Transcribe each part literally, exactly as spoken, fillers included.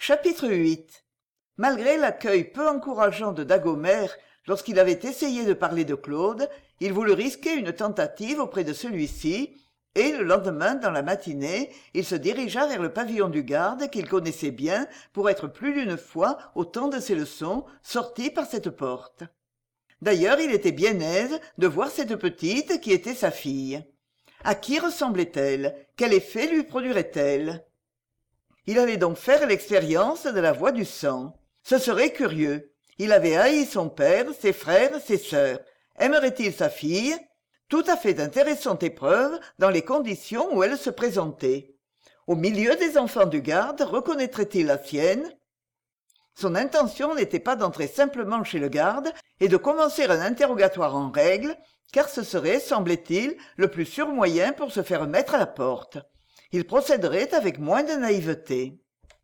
Chapitre huit. Malgré l'accueil peu encourageant de Dagomère lorsqu'il avait essayé de parler de Claude, il voulut risquer une tentative auprès de celui-ci, et le lendemain dans la matinée il se dirigea vers le pavillon du garde qu'il connaissait bien pour être plus d'une fois au temps de ses leçons sorti par cette porte. D'ailleurs il était bien aise de voir cette petite qui était sa fille. À qui ressemblait-elle? Quel effet lui produirait-elle? Il allait donc faire l'expérience de la voix du sang. Ce serait curieux. Il avait haï son père, ses frères, ses sœurs. Aimerait-il sa fille? Tout à fait d'intéressante épreuve dans les conditions où elle se présentait. Au milieu des enfants du garde, reconnaîtrait-il la sienne? Son intention n'était pas d'entrer simplement chez le garde et de commencer un interrogatoire en règle, car ce serait, semblait-il, le plus sûr moyen pour se faire mettre à la porte. Il procéderait avec moins de naïveté.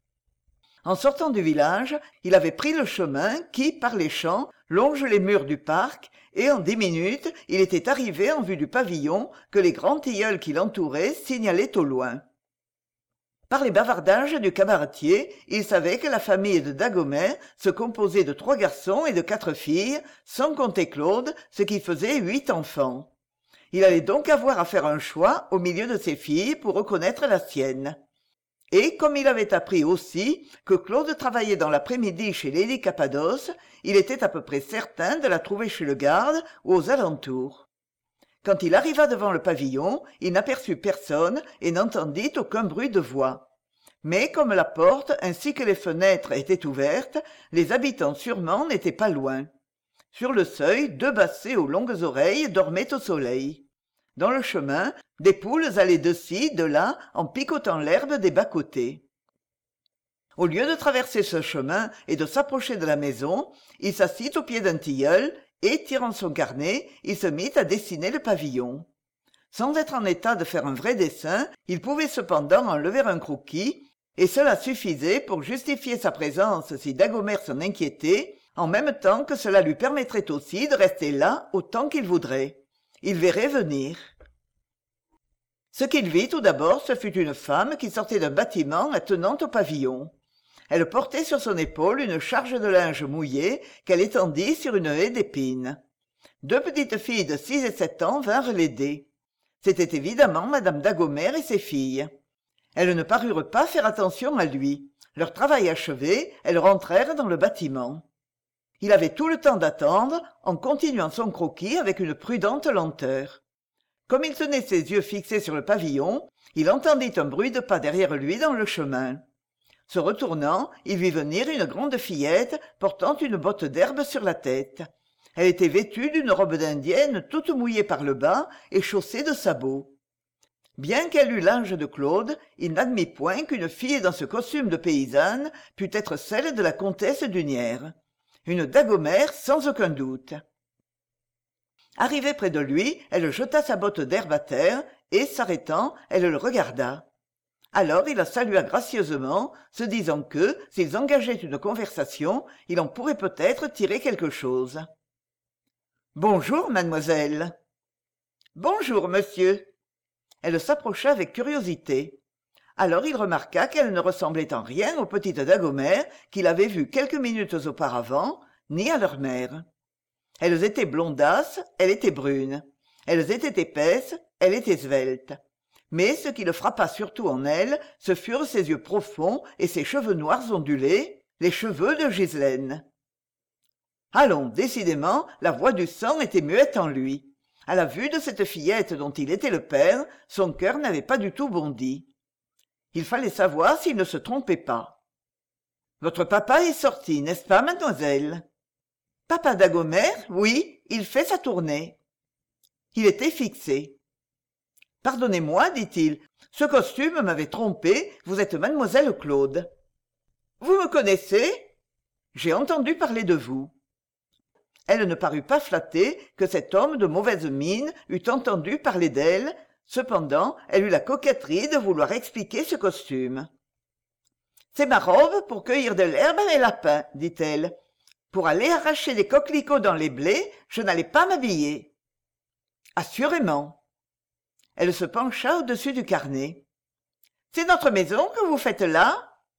En sortant du village, il avait pris le chemin qui, par les champs, longe les murs du parc, et en dix minutes, il était arrivé en vue du pavillon que les grands tilleuls qui l'entouraient signalaient au loin. Par les bavardages du cabaretier, il savait que la famille de Dagomère se composait de trois garçons et de quatre filles, sans compter Claude, ce qui faisait huit enfants. Il allait donc avoir à faire un choix au milieu de ses filles pour reconnaître la sienne. Et comme il avait appris aussi que Claude travaillait dans l'après-midi chez lady Cappadoce, il était à peu près certain de la trouver chez le garde ou aux alentours. Quand il arriva devant le pavillon, il n'aperçut personne et n'entendit aucun bruit de voix. Mais comme la porte ainsi que les fenêtres étaient ouvertes, les habitants sûrement n'étaient pas loin. Sur le seuil, deux bassets aux longues oreilles dormaient au soleil. Dans le chemin, des poules allaient de ci, de là, en picotant l'herbe des bas-côtés. Au lieu de traverser ce chemin et de s'approcher de la maison, il s'assit au pied d'un tilleul et, tirant son carnet, il se mit à dessiner le pavillon. Sans être en état de faire un vrai dessin, il pouvait cependant enlever un croquis, et cela suffisait pour justifier sa présence si Dagomère s'en inquiétait, en même temps que cela lui permettrait aussi de rester là autant qu'il voudrait. Il verrait venir. Ce qu'il vit tout d'abord, ce fut une femme qui sortait d'un bâtiment attenant au pavillon. Elle portait sur son épaule une charge de linge mouillé qu'elle étendit sur une haie d'épines. Deux petites filles de six et sept ans vinrent l'aider. C'était évidemment madame Dagomère et ses filles. Elles ne parurent pas faire attention à lui. Leur travail achevé, elles rentrèrent dans le bâtiment. Il avait tout le temps d'attendre, en continuant son croquis avec une prudente lenteur. Comme il tenait ses yeux fixés sur le pavillon, il entendit un bruit de pas derrière lui dans le chemin. Se retournant, il vit venir une grande fillette portant une botte d'herbe sur la tête. Elle était vêtue d'une robe d'indienne toute mouillée par le bas et chaussée de sabots. Bien qu'elle eût l'âge de Claude, il n'admit point qu'une fille dans ce costume de paysanne pût être celle de la comtesse d'Unières. Une Dagomère sans aucun doute. Arrivée près de lui, elle jeta sa botte d'herbe à terre et, s'arrêtant, elle le regarda. Alors il la salua gracieusement, se disant que, s'ils engageaient une conversation, il en pourrait peut-être tirer quelque chose. « Bonjour, mademoiselle. »« Bonjour, monsieur. » Elle s'approcha avec curiosité. Alors il remarqua qu'elle ne ressemblait en rien aux petites Dagomère qu'il avait vues quelques minutes auparavant, ni à leur mère. Elles étaient blondasses, elle était brune. Elles étaient épaisses, elle était svelte. Mais ce qui le frappa surtout en elle, ce furent ses yeux profonds et ses cheveux noirs ondulés, les cheveux de Ghislaine. Allons, décidément, la voix du sang était muette en lui. À la vue de cette fillette dont il était le père, son cœur n'avait pas du tout bondi. Il fallait savoir s'il ne se trompait pas. « Votre papa est sorti, n'est-ce pas, mademoiselle ?»« Papa Dagomère, oui, il fait sa tournée. » Il était fixé. « Pardonnez-moi, dit-il, ce costume m'avait trompé, vous êtes mademoiselle Claude. »« Vous me connaissez ?»« J'ai entendu parler de vous. » Elle ne parut pas flattée que cet homme de mauvaise mine eût entendu parler d'elle. Cependant, elle eut la coquetterie de vouloir expliquer ce costume. « C'est ma robe pour cueillir de l'herbe à mes lapins, dit-elle. Pour aller arracher des coquelicots dans les blés, je n'allais pas m'habiller. »« Assurément. » Elle se pencha au-dessus du carnet. « C'est notre maison que vous faites là ?»«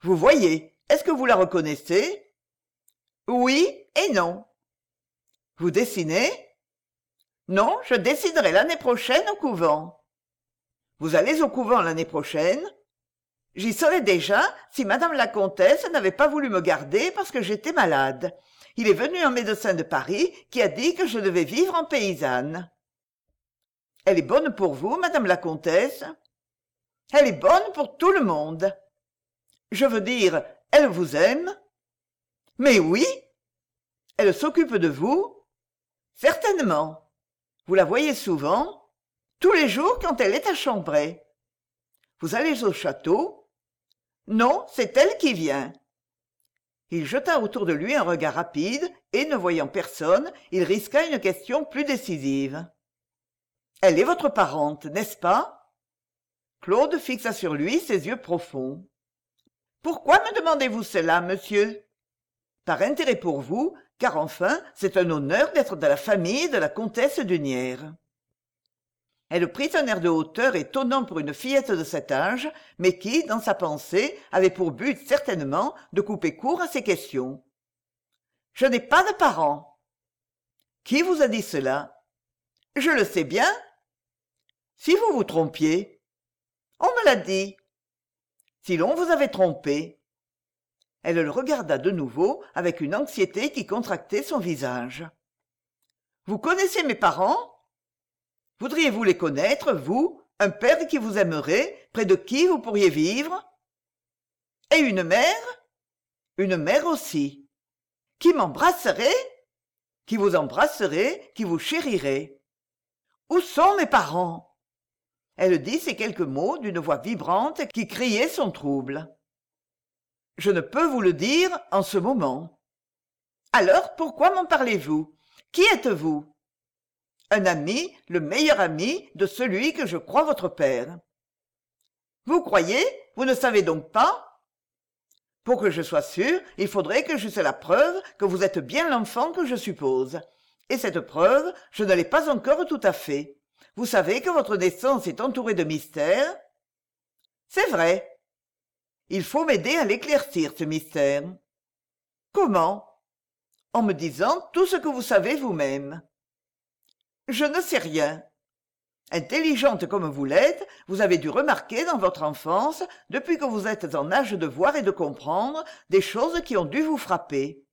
Vous voyez, est-ce que vous la reconnaissez? Oui et non. Vous dessinez? Non, je dessinerai l'année prochaine au couvent. Vous allez au couvent l'année prochaine? J'y serai déjà si madame la comtesse n'avait pas voulu me garder parce que j'étais malade. Il est venu un médecin de Paris qui a dit que je devais vivre en paysanne. Elle est bonne pour vous, madame la comtesse? Elle est bonne pour tout le monde. Je veux dire, elle vous aime? Mais oui. Elle s'occupe de vous? Certainement. Vous la voyez souvent? Tous les jours quand elle est à Chambray. Vous allez au château? Non, c'est elle qui vient. Il jeta autour de lui un regard rapide et, ne voyant personne, il risqua une question plus décisive. Elle est votre parente, n'est-ce pas? Claude fixa sur lui ses yeux profonds. Pourquoi me demandez-vous cela, monsieur? Par intérêt pour vous, car enfin, c'est un honneur d'être de la famille de la comtesse d'Unières. Elle prit un air de hauteur étonnant pour une fillette de cet âge, mais qui, dans sa pensée, avait pour but certainement de couper court à ces questions. « Je n'ai pas de parents. »« Qui vous a dit cela ?»« Je le sais bien. »« Si vous vous trompiez ?»« On me l'a dit. »« Si l'on vous avait trompé ?» Elle le regarda de nouveau avec une anxiété qui contractait son visage. « Vous connaissez mes parents ? Voudriez-vous les connaître, vous, un père qui vous aimerait, près de qui vous pourriez vivre? Et une mère? Une mère aussi. Qui m'embrasserait? Qui vous embrasserait, qui vous chérirait. Où sont mes parents? Elle dit ces quelques mots d'une voix vibrante qui criait son trouble. Je ne peux vous le dire en ce moment. Alors, pourquoi m'en parlez-vous? Qui êtes-vous? Un ami, le meilleur ami de celui que je crois votre père. Vous croyez? Vous ne savez donc pas? Pour que je sois sûr, il faudrait que j'eusse la preuve que vous êtes bien l'enfant que je suppose. Et cette preuve, je ne l'ai pas encore tout à fait. Vous savez que votre naissance est entourée de mystères? C'est vrai. Il faut m'aider à l'éclaircir, ce mystère. Comment? En me disant tout ce que vous savez vous-même. Je ne sais rien. Intelligente comme vous l'êtes, vous avez dû remarquer dans votre enfance, depuis que vous êtes en âge de voir et de comprendre, des choses qui ont dû vous frapper.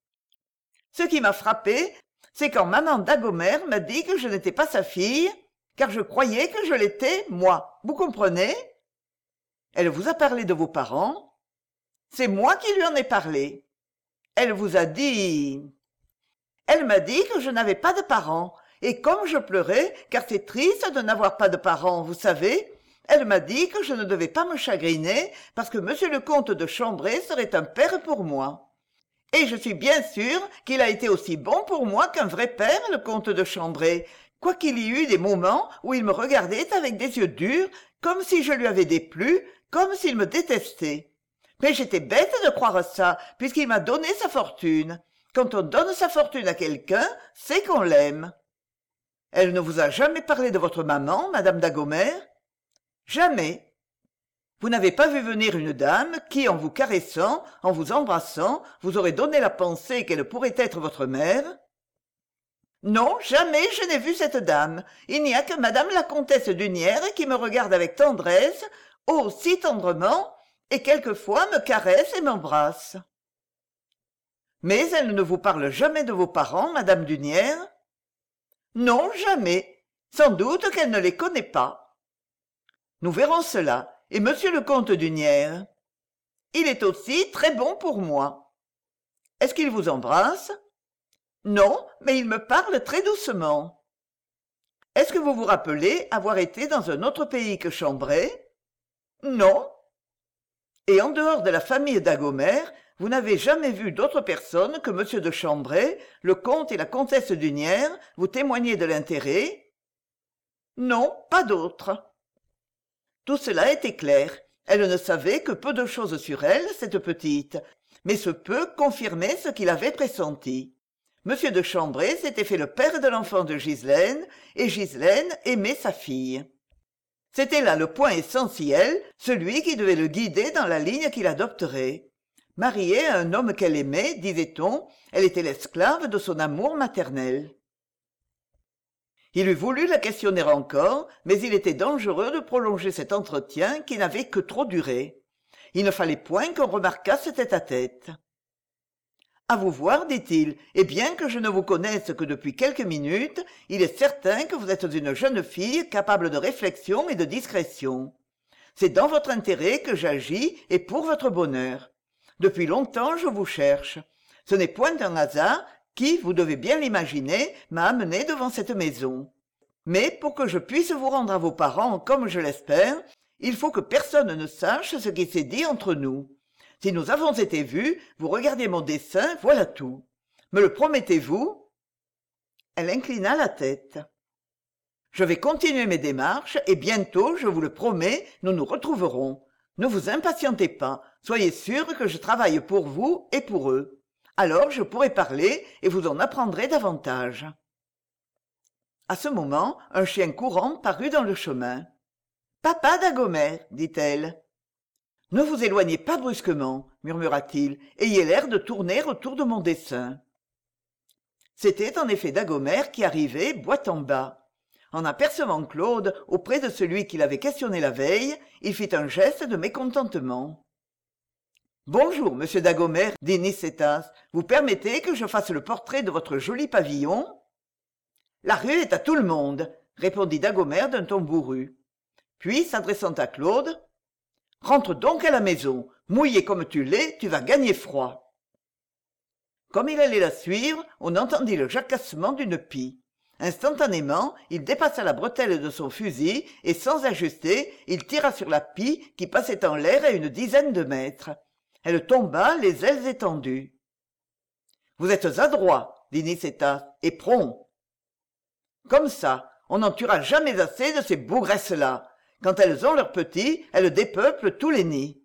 Ce qui m'a frappé, c'est quand maman Dagomère m'a dit que je n'étais pas sa fille, car je croyais que je l'étais, moi. Vous comprenez? Elle vous a parlé de vos parents? C'est moi qui lui en ai parlé. Elle vous a dit... Elle m'a dit que je n'avais pas de parents, et comme je pleurais, car c'est triste de n'avoir pas de parents, vous savez, elle m'a dit que je ne devais pas me chagriner parce que monsieur le comte de Chambray serait un père pour moi. Et je suis bien sûre qu'il a été aussi bon pour moi qu'un vrai père, le comte de Chambray, quoiqu'il y eût des moments où il me regardait avec des yeux durs, comme si je lui avais déplu, comme s'il me détestait. Mais j'étais bête de croire ça, puisqu'il m'a donné sa fortune. Quand on donne sa fortune à quelqu'un, c'est qu'on l'aime. Elle ne vous a jamais parlé de votre maman, madame Dagomère? Jamais. Vous n'avez pas vu venir une dame qui, en vous caressant, en vous embrassant, vous aurait donné la pensée qu'elle pourrait être votre mère? Non, jamais je n'ai vu cette dame. Il n'y a que madame la comtesse d'Unières qui me regarde avec tendresse, oh, si tendrement, et quelquefois me caresse et m'embrasse. Mais elle ne vous parle jamais de vos parents, madame d'Unières? Non, jamais. Sans doute qu'elle ne les connaît pas. Nous verrons cela. Et monsieur le comte d'Unières? Il est aussi très bon pour moi. Est-ce qu'il vous embrasse? Non, mais il me parle très doucement. Est-ce que vous vous rappelez avoir été dans un autre pays que Chambray? Non. Et en dehors de la famille Dagomère, vous n'avez jamais vu d'autre personne que monsieur de Chambray, le comte et la comtesse d'Unières, vous témoigner de l'intérêt? Non, pas d'autre. Tout cela était clair. Elle ne savait que peu de choses sur elle, cette petite, mais ce peu confirmait ce qu'il avait pressenti. Monsieur de Chambray s'était fait le père de l'enfant de Ghislaine, et Ghislaine aimait sa fille. C'était là le point essentiel, celui qui devait le guider dans la ligne qu'il adopterait. Mariée à un homme qu'elle aimait, disait-on, elle était l'esclave de son amour maternel. Il eût voulu la questionner encore, mais il était dangereux de prolonger cet entretien qui n'avait que trop duré. Il ne fallait point qu'on remarquât ce tête-à-tête. « À vous voir, dit-il, et bien que je ne vous connaisse que depuis quelques minutes, il est certain que vous êtes une jeune fille capable de réflexion et de discrétion. C'est dans votre intérêt que j'agis et pour votre bonheur. Depuis longtemps, je vous cherche. Ce n'est point un hasard qui, vous devez bien l'imaginer, m'a amené devant cette maison. Mais pour que je puisse vous rendre à vos parents comme je l'espère, il faut que personne ne sache ce qui s'est dit entre nous. Si nous avons été vus, vous regardiez mon dessin, voilà tout. Me le promettez-vous » Elle inclina la tête. « Je vais continuer mes démarches, et bientôt, je vous le promets, nous nous retrouverons. Ne vous impatientez pas, soyez sûr que je travaille pour vous et pour eux. Alors je pourrai parler, et vous en apprendrez davantage. » À ce moment, un chien courant parut dans le chemin. « Papa Dagomère, dit-elle. »« Ne vous éloignez pas brusquement, murmura-t-il, ayez l'air de tourner autour de mon dessin. » C'était en effet Dagomère qui arrivait, boîte en bas. En apercevant Claude auprès de celui qui l'avait questionné la veille, il fit un geste de mécontentement. « Bonjour, monsieur Dagomère, dit Nicétas, vous permettez que je fasse le portrait de votre joli pavillon ?»« La rue est à tout le monde, » répondit Dagomère d'un ton bourru. Puis, s'adressant à Claude, « Rentre donc à la maison, mouillé comme tu l'es, tu vas gagner froid. » Comme il allait la suivre, on entendit le jacassement d'une pie. Instantanément, il dépassa la bretelle de son fusil et, sans ajuster, il tira sur la pie qui passait en l'air à une dizaine de mètres. Elle tomba, les ailes étendues. « Vous êtes adroit, dit Nicétas, et prompt. Comme ça, on n'en tuera jamais assez de ces bougresses-là. Quand elles ont leurs petits, elles dépeuplent tous les nids.